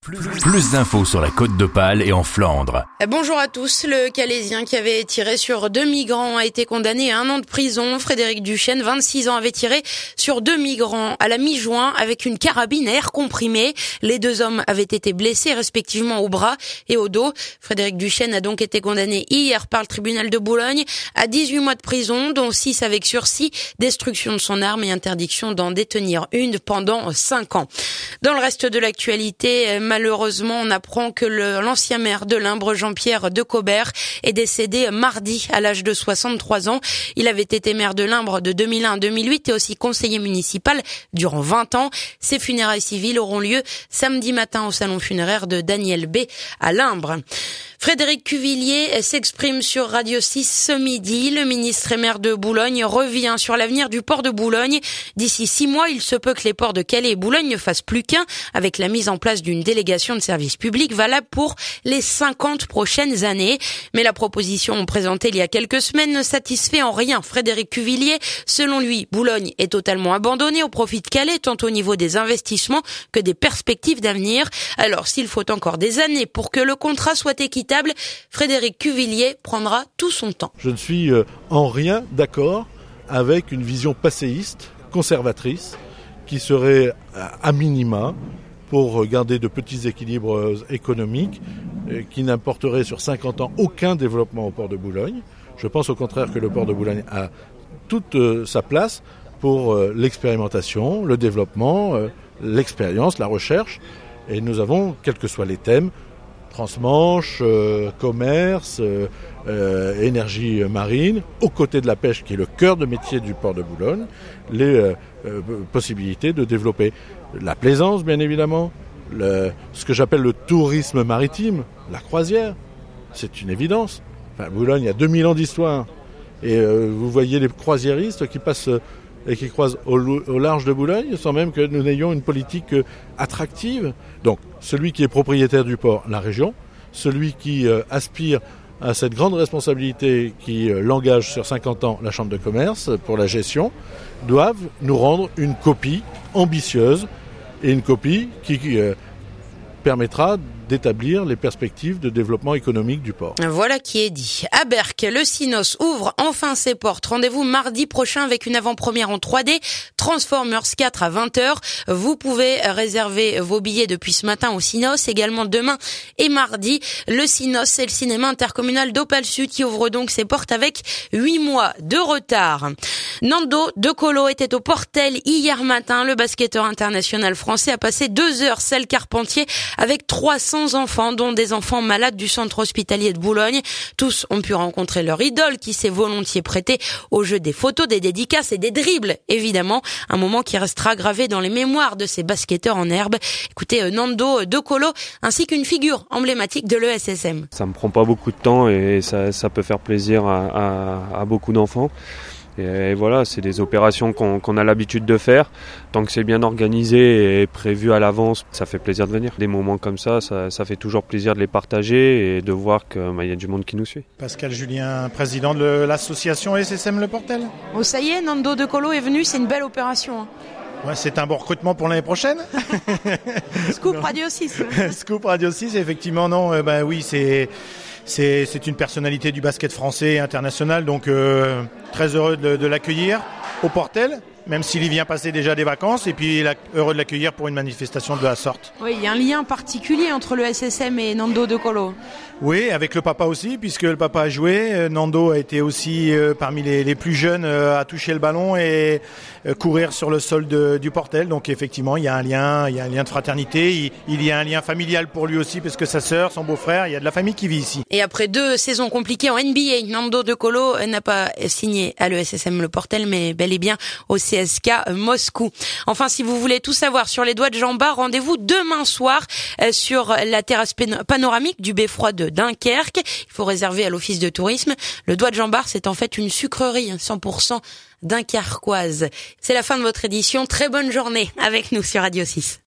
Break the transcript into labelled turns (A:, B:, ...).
A: Plus d'infos sur la Côte d'Opale et en Flandre.
B: Bonjour à tous. Le Calaisien qui avait tiré sur 2 migrants a été condamné à 1 an de prison. Frédéric Duchesne, 26 ans, avait tiré sur 2 migrants à la mi-juin avec une carabine à air comprimé. Les 2 hommes avaient été blessés respectivement au bras et au dos. Frédéric Duchesne a donc été condamné hier par le tribunal de Boulogne à 18 mois de prison, dont 6 avec sursis, destruction de son arme et interdiction d'en détenir une pendant 5 ans. Dans le reste de l'actualité, malheureusement, on apprend que l'ancien maire de Limbre, Jean-Pierre Decobert, est décédé mardi à l'âge de 63 ans. Il avait été maire de Limbre de 2001 à 2008 et aussi conseiller municipal durant 20 ans. Ses funérailles civiles auront lieu samedi matin au salon funéraire de Daniel B à Limbre. Frédéric Cuvillier s'exprime sur Radio 6 ce midi. Le ministre et maire de Boulogne revient sur l'avenir du port de Boulogne. D'ici 6 mois, il se peut que les ports de Calais et Boulogne ne fassent plus qu'un, avec la mise en place d'une délégation de service public valable pour les 50 prochaines années. Mais la proposition présentée il y a quelques semaines ne satisfait en rien Frédéric Cuvillier. Selon lui, Boulogne est totalement abandonnée au profit de Calais, tant au niveau des investissements que des perspectives d'avenir. Alors, s'il faut encore des années pour que le contrat soit équitable, Frédéric Cuvillier prendra tout son temps.
C: Je ne suis en rien d'accord avec une vision passéiste, conservatrice, qui serait à minima pour garder de petits équilibres économiques, qui n'apporterait sur 50 ans aucun développement au port de Boulogne. Je pense au contraire que le port de Boulogne a toute sa place pour l'expérimentation, le développement, l'expérience, la recherche. Et nous avons, quels que soient les thèmes, transmanche, commerce, énergie marine, aux côtés de la pêche qui est le cœur de métier du port de Boulogne, les possibilités de développer la plaisance bien évidemment, ce que j'appelle le tourisme maritime, la croisière, c'est une évidence. Enfin, Boulogne a 2000 ans d'histoire et vous voyez les croisiéristes qui passent et qui croisent au large de Boulogne, sans même que nous n'ayons une politique attractive. Donc, celui qui est propriétaire du port, la région, celui qui aspire à cette grande responsabilité qui l'engage sur 50 ans, la Chambre de commerce, pour la gestion, doivent nous rendre une copie ambitieuse et une copie qui permettra d'établir les perspectives de développement économique du port.
B: Voilà qui est dit. À Berck, le Cinos ouvre enfin ses portes. Rendez-vous mardi prochain avec une avant-première en 3D, Transformers 4 à 20h. Vous pouvez réserver vos billets depuis ce matin au Cinos, également demain et mardi. Le Cinos, c'est le cinéma intercommunal d'Opale Sud qui ouvre donc ses portes avec 8 mois de retard. Nando De Colo était au Portel hier matin. Le basketteur international français a passé 2 heures celle Carpentier avec 300 enfants, dont des enfants malades du centre hospitalier de Boulogne. Tous ont pu rencontrer leur idole qui s'est volontiers prêtée au jeu des photos, des dédicaces et des dribbles, évidemment. Un moment qui restera gravé dans les mémoires de ces basketteurs en herbe. Écoutez, Nando De Colo, ainsi qu'une figure emblématique de l'ESSM.
D: Ça me prend pas beaucoup de temps et ça peut faire plaisir à beaucoup d'enfants. Et voilà, c'est des opérations qu'on a l'habitude de faire. Tant que c'est bien organisé et prévu à l'avance, ça fait plaisir de venir. Des moments comme ça fait toujours plaisir de les partager et de voir qu'il y a du monde qui nous suit.
E: Pascal Julien, président de l'association SSM Le Portel.
B: Oh, ça y est, Nando De Colo est venu, c'est une belle opération.
E: Ouais, c'est un bon recrutement pour l'année prochaine.
B: Scoop Radio 6.
E: Scoop Radio 6, effectivement, non. Oui, c'est une personnalité du basket français et international, donc très heureux de l'accueillir au Portel, même s'il y vient passer déjà des vacances, et puis heureux de l'accueillir pour une manifestation de la sorte.
B: Oui, il y a un lien particulier entre le SSM et Nando De Colo.
E: Oui, avec le papa aussi, puisque le papa a joué. Nando a été aussi parmi les plus jeunes à toucher le ballon et courir sur le sol du Portel. Donc effectivement, il y a un lien de fraternité. Il y a un lien familial pour lui aussi, parce que sa sœur, son beau-frère, il y a de la famille qui vit ici.
B: Et après 2 saisons compliquées en NBA, Nando De Colo n'a pas signé à l'ESSM Le Portel, mais bel et bien au CSK Moscou. Enfin, si vous voulez tout savoir sur les doigts de Jambard, rendez-vous demain soir sur la terrasse panoramique du beffroi de Dunkerque. Il faut réserver à l'office de tourisme. Le doigt de Jambard, c'est en fait une sucrerie 100% dunkerquoise. C'est la fin de votre édition. Très bonne journée avec nous sur Radio 6.